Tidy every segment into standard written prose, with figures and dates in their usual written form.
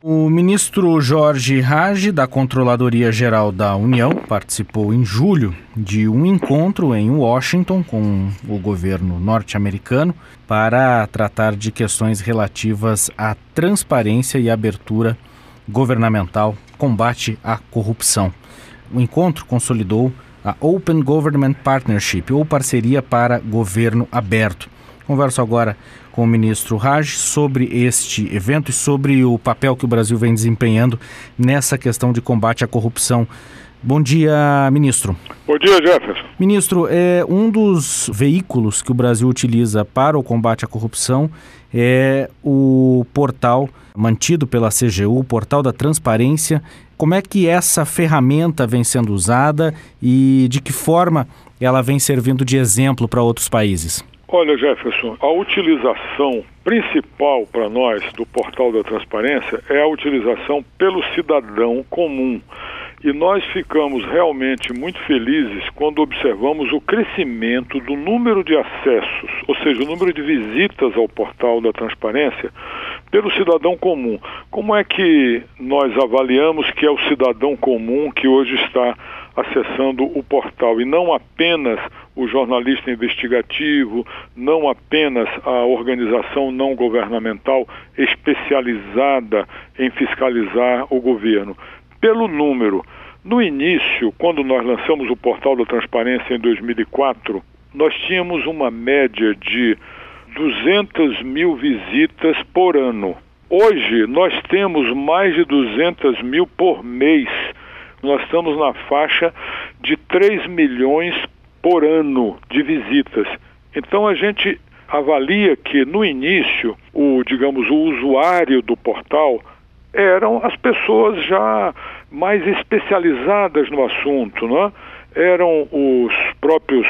O ministro Jorge Hage, da Controladoria Geral da União, participou em julho de um encontro em Washington com o governo norte-americano para tratar de questões relativas à transparência e abertura governamental, combate à corrupção. O encontro consolidou a Open Government Partnership, ou Parceria para Governo Aberto. Converso agora com o ministro Hage sobre este evento e sobre o papel que o Brasil vem desempenhando nessa questão de combate à corrupção. Bom dia, ministro. Bom dia, Jefferson. Ministro, um dos veículos que o Brasil utiliza para o combate à corrupção é o portal mantido pela CGU, o Portal da Transparência. Como é que essa ferramenta vem sendo usada e de que forma ela vem servindo de exemplo para outros países? Olha, Jefferson, a utilização principal para nós do Portal da Transparência é a utilização pelo cidadão comum. E nós ficamos realmente muito felizes quando observamos o crescimento do número de acessos, ou seja, o número de visitas ao Portal da Transparência pelo cidadão comum. Como é que nós avaliamos que é o cidadão comum que hoje está acessando o portal e não apenas o jornalista investigativo, não apenas a organização não governamental especializada em fiscalizar o governo? Pelo número. No início, quando nós lançamos o Portal da Transparência em 2004, nós tínhamos uma média de 200 mil visitas por ano. Hoje, nós temos mais de 200 mil por mês. Nós estamos na faixa de 3 milhões por ano de visitas. Então, a gente avalia que, no início, o usuário do portal eram as pessoas já mais especializadas no assunto, né? Eram os próprios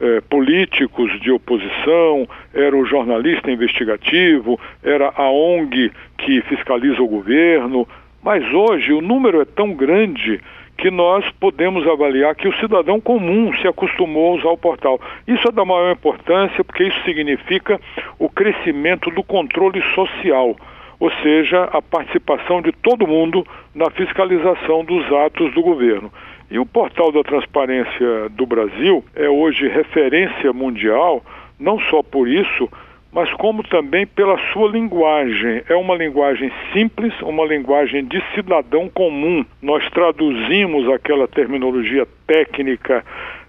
políticos de oposição, era o jornalista investigativo, era a ONG que fiscaliza o governo. Mas hoje o número é tão grande que nós podemos avaliar que o cidadão comum se acostumou a usar o portal. Isso é da maior importância porque isso significa o crescimento do controle social, ou seja, a participação de todo mundo na fiscalização dos atos do governo. E o Portal da Transparência do Brasil é hoje referência mundial, não só por isso, mas como também pela sua linguagem. É uma linguagem simples, uma linguagem de cidadão comum. Nós traduzimos aquela terminologia técnica,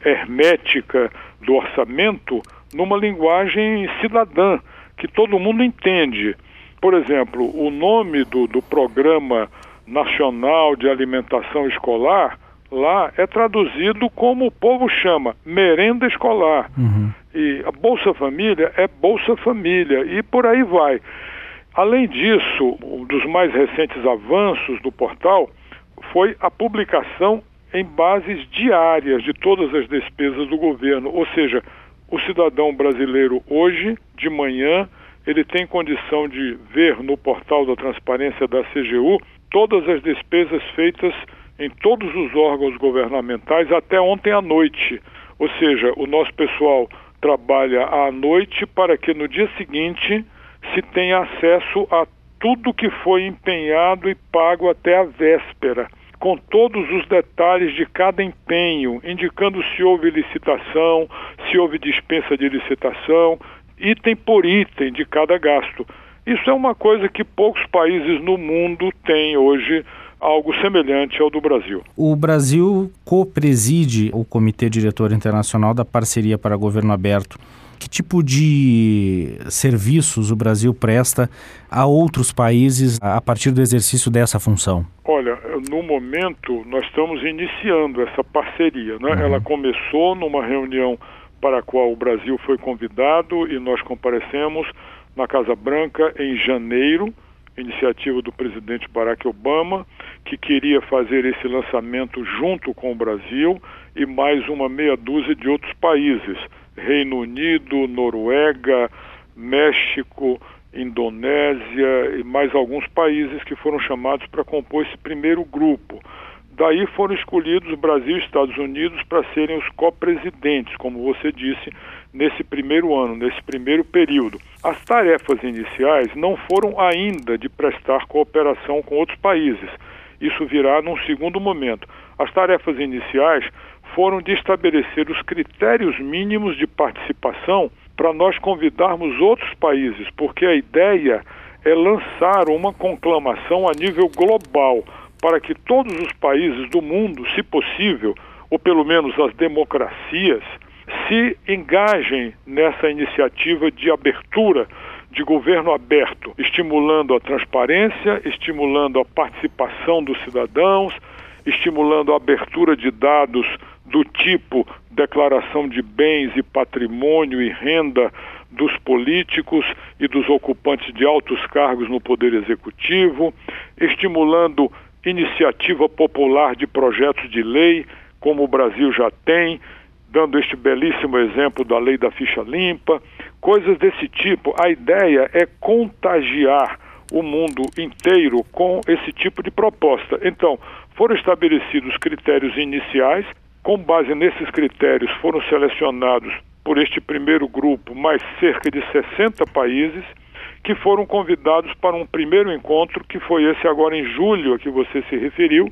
hermética do orçamento numa linguagem cidadã, que todo mundo entende. Por exemplo, o nome do Programa Nacional de Alimentação Escolar, lá é traduzido como o povo chama, merenda escolar. E a Bolsa Família é Bolsa Família, e por aí vai. Além disso, um dos mais recentes avanços do portal foi a publicação em bases diárias de todas as despesas do governo. Ou seja, o cidadão brasileiro hoje, de manhã, ele tem condição de ver no Portal da Transparência da CGU todas as despesas feitas em todos os órgãos governamentais até ontem à noite. Ou seja, o nosso pessoal trabalha à noite para que no dia seguinte se tenha acesso a tudo que foi empenhado e pago até a véspera, com todos os detalhes de cada empenho, indicando se houve licitação, se houve dispensa de licitação, item por item de cada gasto. Isso é uma coisa que poucos países no mundo têm hoje, algo semelhante ao do Brasil. O Brasil co-preside o Comitê Diretor Internacional da Parceria para Governo Aberto. Que tipo de serviços o Brasil presta a outros países a partir do exercício dessa função? Olha, no momento nós estamos iniciando essa parceria, né? Ela começou numa reunião para a qual o Brasil foi convidado e nós comparecemos na Casa Branca em janeiro, iniciativa do presidente Barack Obama, que queria fazer esse lançamento junto com o Brasil e mais uma meia dúzia de outros países, Reino Unido, Noruega, México, Indonésia e mais alguns países que foram chamados para compor esse primeiro grupo. Daí foram escolhidos Brasil e Estados Unidos para serem os co-presidentes, como você disse, nesse primeiro ano, nesse primeiro período. As tarefas iniciais não foram ainda de prestar cooperação com outros países. Isso virá num segundo momento. As tarefas iniciais foram de estabelecer os critérios mínimos de participação para nós convidarmos outros países, porque a ideia é lançar uma conclamação a nível global para que todos os países do mundo, se possível, ou pelo menos as democracias, se engajem nessa iniciativa de abertura, de governo aberto, estimulando a transparência, estimulando a participação dos cidadãos, estimulando a abertura de dados do tipo declaração de bens e patrimônio e renda dos políticos e dos ocupantes de altos cargos no Poder Executivo, estimulando iniciativa popular de projetos de lei, como o Brasil já tem, dando este belíssimo exemplo da lei da ficha limpa, coisas desse tipo. A ideia é contagiar o mundo inteiro com esse tipo de proposta. Então, foram estabelecidos critérios iniciais, com base nesses critérios foram selecionados por este primeiro grupo mais cerca de 60 países, que foram convidados para um primeiro encontro, que foi esse agora em julho, a que você se referiu,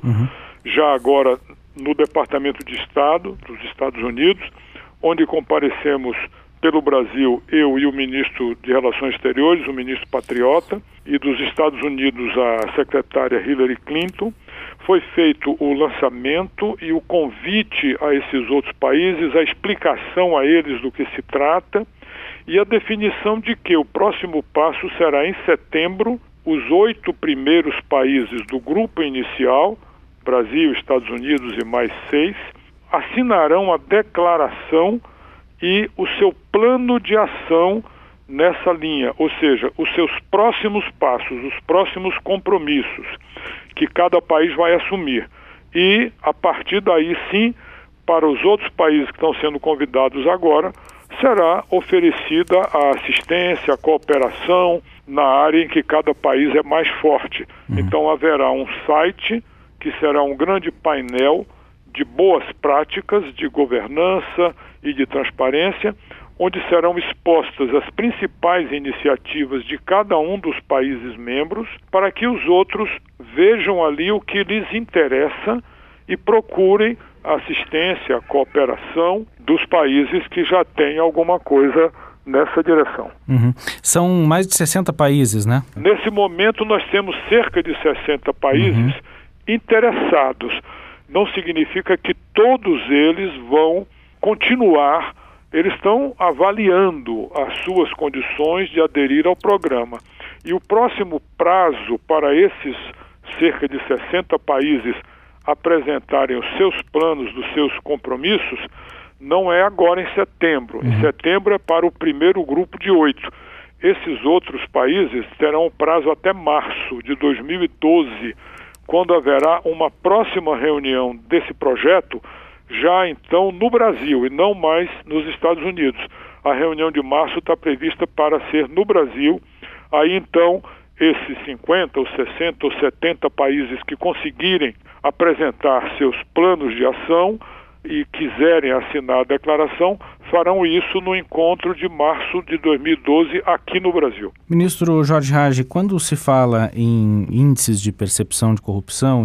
já agora no Departamento de Estado dos Estados Unidos, onde comparecemos pelo Brasil, eu e o ministro de Relações Exteriores, o ministro Patriota, e dos Estados Unidos a secretária Hillary Clinton. Foi feito o lançamento e o convite a esses outros países, a explicação a eles do que se trata e a definição de que o próximo passo será em setembro. Os 8 primeiros países do grupo inicial, Brasil, Estados Unidos e mais 6, assinarão a declaração e o seu plano de ação nessa linha, ou seja, os seus próximos passos, os próximos compromissos que cada país vai assumir. E, a partir daí, sim, para os outros países que estão sendo convidados agora, será oferecida a assistência, a cooperação na área em que cada país é mais forte. Então, haverá um site que será um grande painel de boas práticas de governança e de transparência, onde serão expostas as principais iniciativas de cada um dos países membros, para que os outros vejam ali o que lhes interessa e procurem a assistência, a cooperação dos países que já têm alguma coisa nessa direção. São mais de 60 países, né? Nesse momento nós temos cerca de 60 países interessados. Não significa que todos eles vão continuar. Eles estão avaliando as suas condições de aderir ao programa. E o próximo prazo para esses cerca de 60 países apresentarem os seus planos, dos seus compromissos, não é agora em setembro. Em setembro é para o primeiro grupo de 8. Esses outros países terão um prazo até março de 2012, quando haverá uma próxima reunião desse projeto, já então no Brasil e não mais nos Estados Unidos. A reunião de março está prevista para ser no Brasil. Aí então esses 50 ou 60 ou 70 países que conseguirem apresentar seus planos de ação e quiserem assinar a declaração, farão isso no encontro de março de 2012 aqui no Brasil. Ministro Jorge Hage, quando se fala em índices de percepção de corrupção,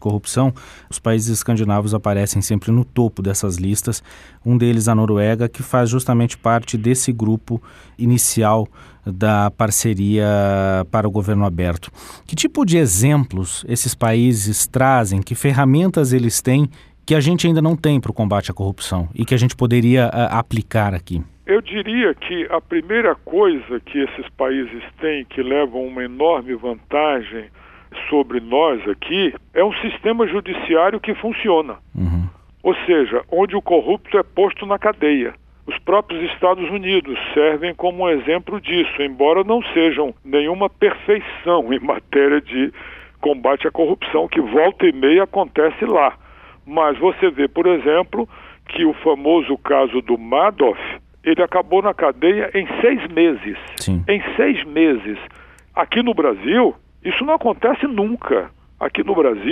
os países escandinavos aparecem sempre no topo dessas listas. Um deles, a Noruega, que faz justamente parte desse grupo inicial da parceria para o governo aberto. Que tipo de exemplos esses países trazem, que ferramentas eles têm que a gente ainda não tem para o combate à corrupção e que a gente poderia aplicar aqui? Eu diria que a primeira coisa que esses países têm, que levam uma enorme vantagem sobre nós aqui, é um sistema judiciário que funciona. Ou seja, onde o corrupto é posto na cadeia. Os próprios Estados Unidos servem como um exemplo disso, embora não sejam nenhuma perfeição em matéria de combate à corrupção, que volta e meia acontece lá. Mas você vê, por exemplo, que o famoso caso do Madoff, ele acabou na cadeia em 6 meses. Sim. Em 6 meses. Aqui no Brasil, isso não acontece nunca. Aqui no Brasil,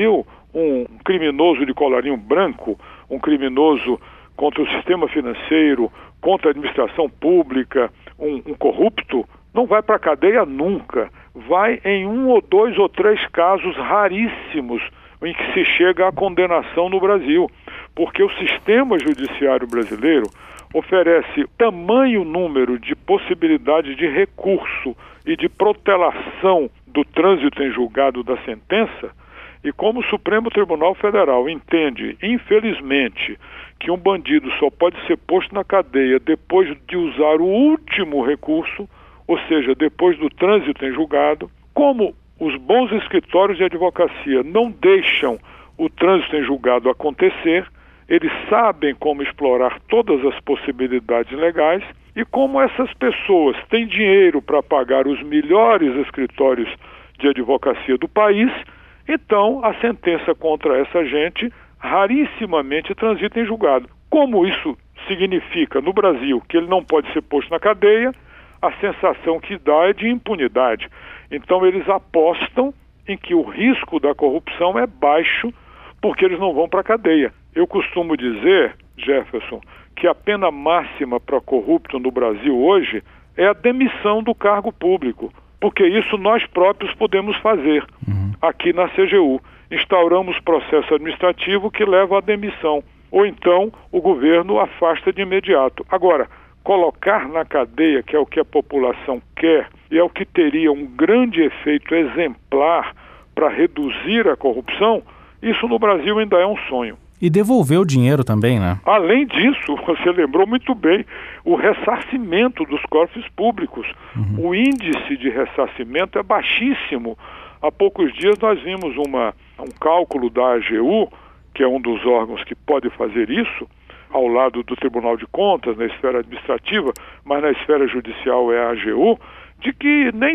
um criminoso de colarinho branco, um criminoso contra o sistema financeiro, contra a administração pública, um corrupto, não vai para a cadeia nunca. Vai em 1 ou 2 ou 3 casos raríssimos em que se chega à condenação no Brasil, porque o sistema judiciário brasileiro oferece tamanho número de possibilidades de recurso e de protelação do trânsito em julgado da sentença, e como o Supremo Tribunal Federal entende, infelizmente, que um bandido só pode ser posto na cadeia depois de usar o último recurso, ou seja, depois do trânsito em julgado, como os bons escritórios de advocacia não deixam o trânsito em julgado acontecer, eles sabem como explorar todas as possibilidades legais, e como essas pessoas têm dinheiro para pagar os melhores escritórios de advocacia do país, então a sentença contra essa gente rarissimamente transita em julgado. Como isso significa no Brasil que ele não pode ser posto na cadeia, a sensação que dá é de impunidade. Então eles apostam em que o risco da corrupção é baixo porque eles não vão para a cadeia. Eu costumo dizer, Jefferson, que a pena máxima para corrupto no Brasil hoje é a demissão do cargo público, porque isso nós próprios podemos fazer aqui na CGU. Instauramos processo administrativo que leva à demissão, ou então o governo afasta de imediato. Agora, colocar na cadeia, que é o que a população quer, e é o que teria um grande efeito exemplar para reduzir a corrupção, isso no Brasil ainda é um sonho. E devolver o dinheiro também, né? Além disso, você lembrou muito bem, o ressarcimento dos cofres públicos. O índice de ressarcimento é baixíssimo. Há poucos dias nós vimos um cálculo da AGU, que é um dos órgãos que pode fazer isso, ao lado do Tribunal de Contas, na esfera administrativa, mas na esfera judicial é a AGU, de que nem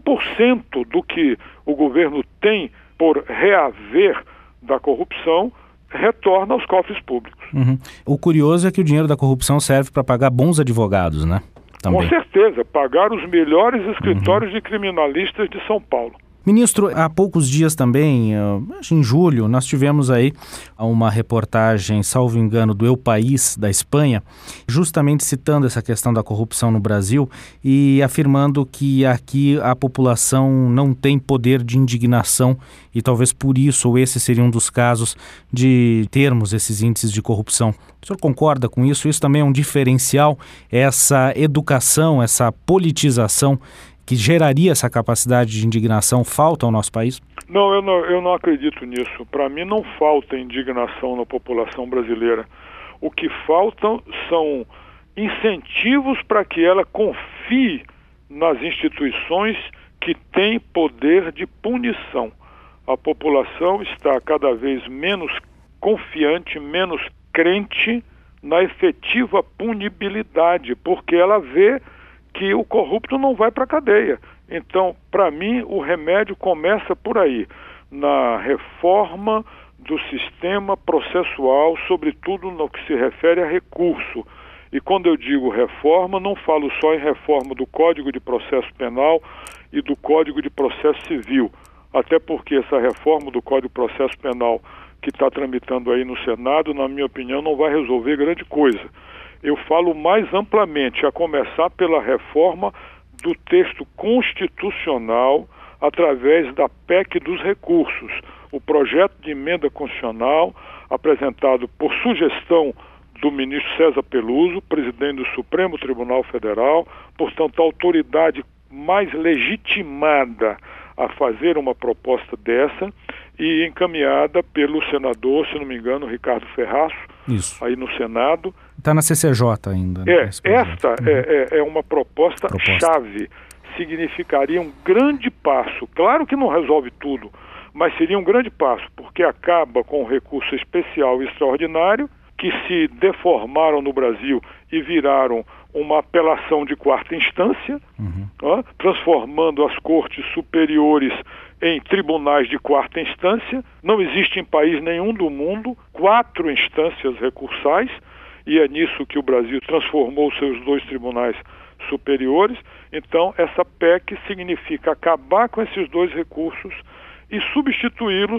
5% do que o governo tem por reaver da corrupção retorna aos cofres públicos. O curioso é que o dinheiro da corrupção serve para pagar bons advogados, né? Também. Com certeza, pagar os melhores escritórios de criminalistas de São Paulo. Ministro, há poucos dias também, em julho, nós tivemos aí uma reportagem, salvo engano, do El País, da Espanha, justamente citando essa questão da corrupção no Brasil e afirmando que aqui a população não tem poder de indignação e talvez por isso, ou esse seria um dos casos de termos esses índices de corrupção. O senhor concorda com isso? Isso também é um diferencial, essa educação, essa politização que geraria essa capacidade de indignação, falta ao nosso país? Não, eu não acredito nisso. Para mim não falta indignação na população brasileira. O que faltam são incentivos para que ela confie nas instituições que têm poder de punição. A população está cada vez menos confiante, menos crente na efetiva punibilidade, porque ela vê que o corrupto não vai para a cadeia. Então, para mim, o remédio começa por aí, na reforma do sistema processual, sobretudo no que se refere a recurso. E quando eu digo reforma, não falo só em reforma do Código de Processo Penal e do Código de Processo Civil, até porque essa reforma do Código de Processo Penal que está tramitando aí no Senado, na minha opinião, não vai resolver grande coisa. Eu falo mais amplamente, a começar pela reforma do texto constitucional através da PEC dos recursos. O projeto de emenda constitucional apresentado por sugestão do ministro César Peluso, presidente do Supremo Tribunal Federal, portanto, a autoridade mais legitimada a fazer uma proposta dessa e encaminhada pelo senador, se não me engano, Ricardo Ferraço, aí no Senado. Está na CCJ ainda. Né, esta é uma proposta chave. Significaria um grande passo. Claro que não resolve tudo, mas seria um grande passo, porque acaba com o recurso especial e extraordinário, que se deformaram no Brasil e viraram uma apelação de quarta instância, transformando as cortes superiores em tribunais de quarta instância. Não existe em país nenhum do mundo 4 instâncias recursais, e é nisso que o Brasil transformou seus 2 tribunais superiores. Então, essa PEC significa acabar com esses 2 recursos e substituí-los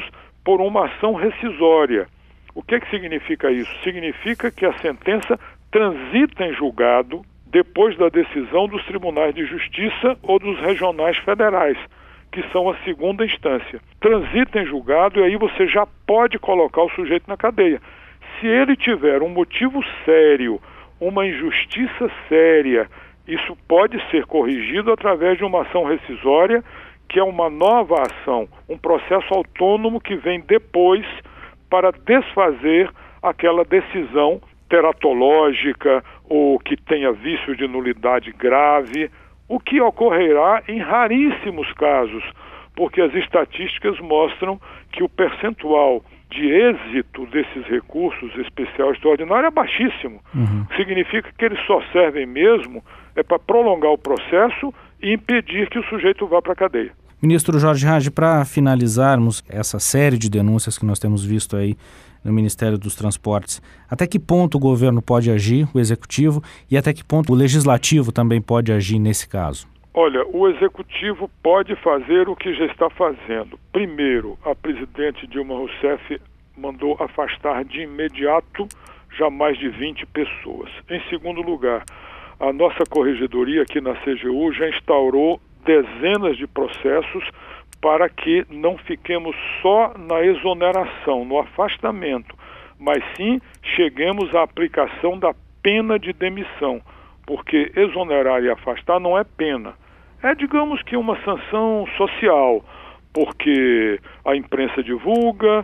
por uma ação rescisória. O que significa isso? Significa que a sentença transita em julgado depois da decisão dos tribunais de justiça ou dos regionais federais, que são a segunda instância. Transita em julgado e aí você já pode colocar o sujeito na cadeia. Se ele tiver um motivo sério, uma injustiça séria, isso pode ser corrigido através de uma ação rescisória, que é uma nova ação, um processo autônomo que vem depois para desfazer aquela decisão teratológica ou que tenha vício de nulidade grave, o que ocorrerá em raríssimos casos, porque as estatísticas mostram que o percentual de êxito desses recursos especial e extraordinário é baixíssimo. Significa que eles só servem mesmo para prolongar o processo e impedir que o sujeito vá para a cadeia. Ministro Jorge Hage, para finalizarmos essa série de denúncias que nós temos visto aí no Ministério dos Transportes, até que ponto o governo pode agir, o executivo, e até que ponto o legislativo também pode agir nesse caso? Olha, o executivo pode fazer o que já está fazendo. Primeiro, a presidente Dilma Rousseff mandou afastar de imediato já mais de 20 pessoas. Em segundo lugar, a nossa corregedoria aqui na CGU já instaurou dezenas de processos para que não fiquemos só na exoneração, no afastamento, mas sim cheguemos à aplicação da pena de demissão, porque exonerar e afastar não é pena. É, digamos que uma sanção social, porque a imprensa divulga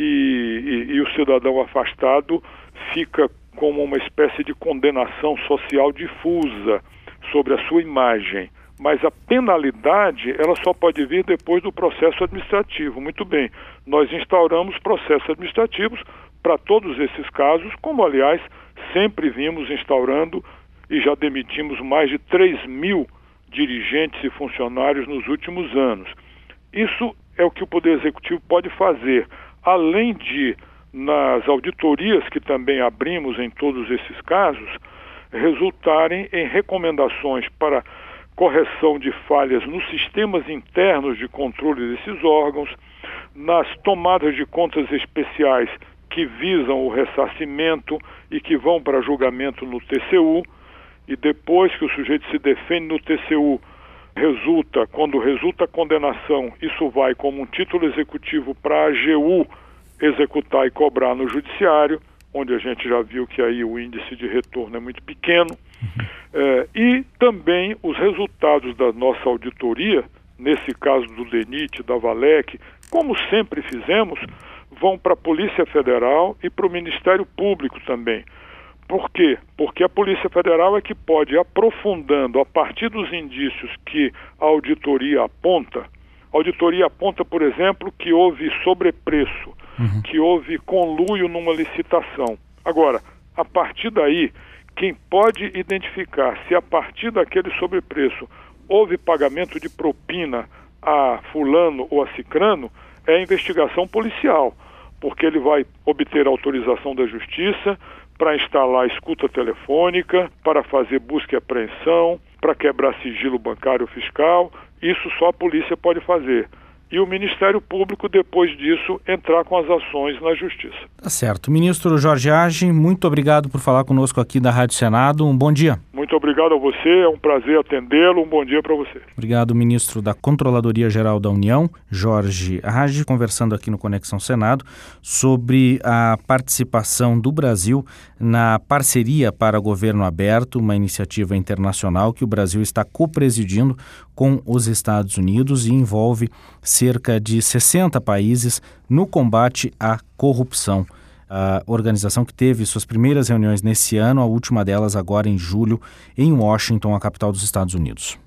e o cidadão afastado fica como uma espécie de condenação social difusa sobre a sua imagem. Mas a penalidade, ela só pode vir depois do processo administrativo. Muito bem, nós instauramos processos administrativos para todos esses casos, como, aliás, sempre vimos instaurando e já demitimos mais de 3.000 dirigentes e funcionários nos últimos anos. Isso é o que o Poder Executivo pode fazer, além de, nas auditorias que também abrimos em todos esses casos, resultarem em recomendações para correção de falhas nos sistemas internos de controle desses órgãos, nas tomadas de contas especiais que visam o ressarcimento e que vão para julgamento no TCU, e depois que o sujeito se defende no TCU, quando resulta a condenação, isso vai como um título executivo para a AGU executar e cobrar no judiciário, onde a gente já viu que aí o índice de retorno é muito pequeno. E também os resultados da nossa auditoria, nesse caso do DENIT, da Valec, como sempre fizemos, vão para a Polícia Federal e para o Ministério Público também. Por quê? Porque a Polícia Federal é que pode ir aprofundando a partir dos indícios que a auditoria aponta. A auditoria aponta, por exemplo, que houve sobrepreço, que houve conluio numa licitação. Agora, a partir daí, quem pode identificar se a partir daquele sobrepreço houve pagamento de propina a fulano ou a cicrano é a investigação policial, porque ele vai obter autorização da Justiça para instalar a escuta telefônica, para fazer busca e apreensão, para quebrar sigilo bancário fiscal. Isso só a polícia pode fazer. E o Ministério Público, depois disso, entrar com as ações na Justiça. Tá certo. Ministro Jorge Hage, muito obrigado por falar conosco aqui da Rádio Senado. Um bom dia. Muito obrigado a você, é um prazer atendê-lo. Um bom dia para você. Obrigado, ministro da Controladoria Geral da União, Jorge Hage, conversando aqui no Conexão Senado sobre a participação do Brasil na Parceria para Governo Aberto, uma iniciativa internacional que o Brasil está copresidindo com os Estados Unidos e envolve cerca de 60 países no combate à corrupção. A organização que teve suas primeiras reuniões nesse ano, a última delas agora em julho, em Washington, a capital dos Estados Unidos.